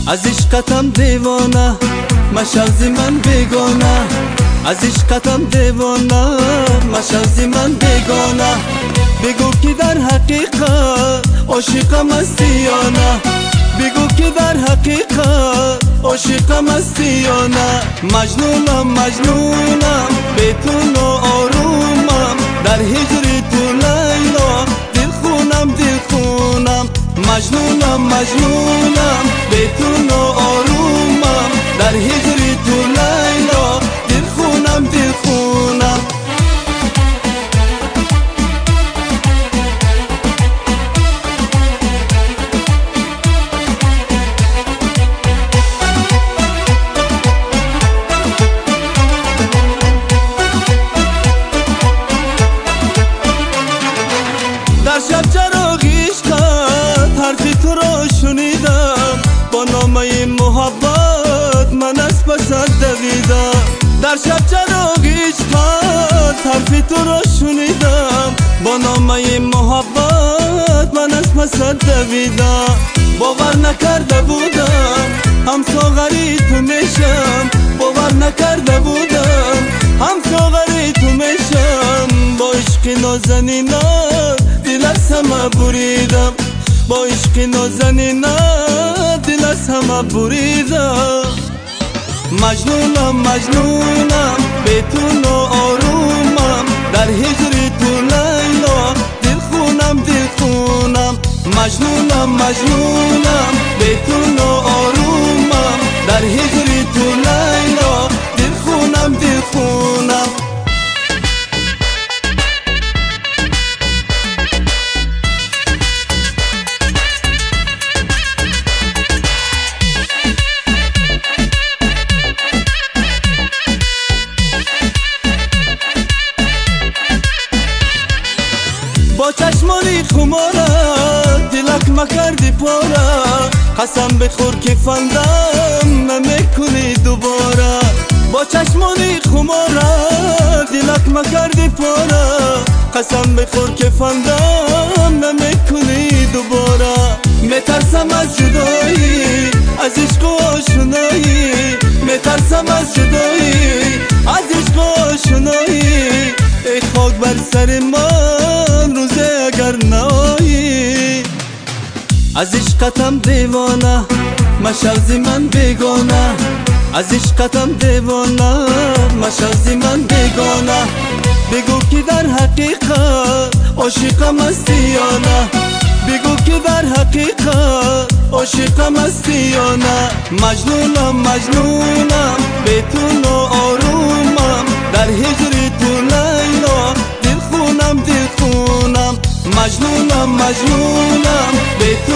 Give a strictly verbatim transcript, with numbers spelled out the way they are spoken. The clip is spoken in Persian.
از عشقتم دیوانه مشوزی من بیگانه، از عشقتم دیوانه مشوزی من بیگانه. بگو که در حقیقت عاشقم هستی یا نه، بگو که در حقیقت عاشقم هستی یا نه. مجنونم مجنونم بی تو ناآرومم، در هجر تو لیلا دل خونم دل خونم. مجنونم مجنونم بی تو ناآرومم، در هجر تو لیلا دل خونم دل خونم. در شب چراغی عشقت حرفی تو را شنیدم، با نامه محبت من از پست دویدم. در شب چراغی عشقت حرفی تو را شنیدم، با نامه محبت من از پست دویدم. باور نکرده بودم هم ساغری تو میشم، باور نکرده بودم هم ساغری تو میشم. با عشق نازنینت دل از همه بریدم، با عشق نازنینت دل از همه بریدم. مجنونم مجنونم بی تو ناآرومم، در هجر تو لیلا دل خونم دل خونم. مجنونم مجنونم بی تو ناآرومم، در هجر تو لیلا دل خونم دل خونم. با چشمانی خمارت دلک مکردی پاره، قسم بخور که فندم نمیکنی دوباره. با چشمانی خمارت دلک مکردی پاره، قسم بخور که فندم نمیکنی دوباره. میترسم از جدایی از عشق و آشنایی، میترسم از جدایی از عشق و آشنایی. ای خاک بر سر من روزه اگر نایی، از عشقتم دیوانه مشوزی من بیگانه، از عشقتم دیوانه مشوزی من بیگانه. بگو که در حقیقت عاشقم هستی یا نه، بگو که در حقیقت عاشقم هستی یا نه. مجنونم مجنونم بی تو ناآرومم، در هجر تو لیلا دل خونم دل خونم. مجنونم مجنونم بی تو